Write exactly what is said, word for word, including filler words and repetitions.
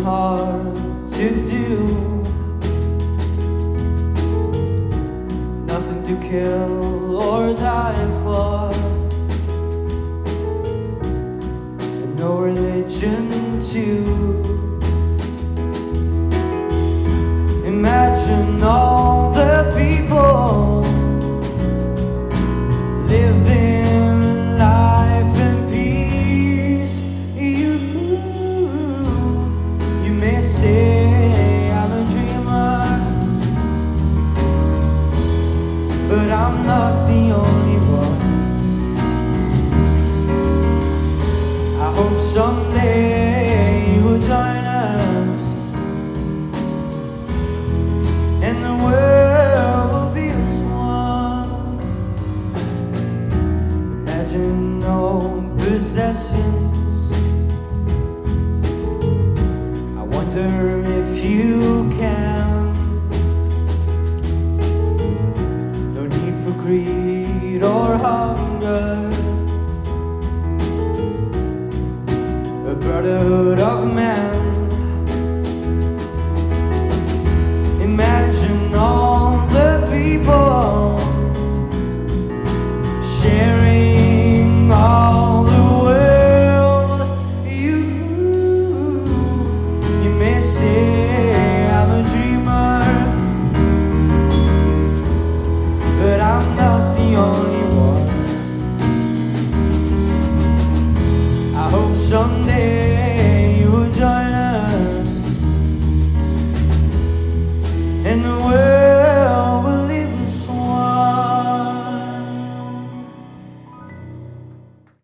hard to do. Nothing to kill or die for, and no religion too. Imagine all the people living life in peace. You, you may say I'm a dreamer, but I'm not the only one. I hope someday you will join us, and the world will be as one. Imagine no possessions. I wonder if you can. No need for greed or hunger. A brotherhood of man. Imagine all the people sharing all the world. You, you may say I'm a dreamer, but I'm not the only one. I hope someday